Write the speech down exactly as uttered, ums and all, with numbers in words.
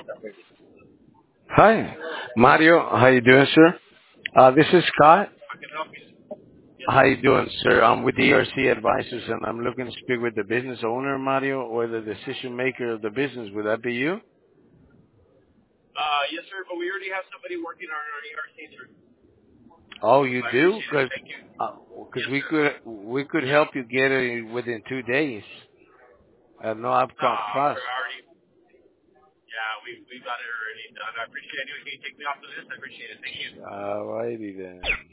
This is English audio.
Hi, Mario. How you doing, sir? Uh, this is Scott. How you doing, sir? I'm with the E R C Advisors, and I'm looking to speak with the business owner, Mario, or the decision maker of the business. Would that be you? Uh, yes, sir, but we already have somebody working on our E R C, sir. Oh, you I do? appreciate it. Because Thank you. because Yes, we sir. could we could help you get it within two days at no upfront Uh, cost. we're already, yeah, we we got it already done. I appreciate it. Anyway, can you take me off the list? I appreciate it. Thank you. Alrighty then.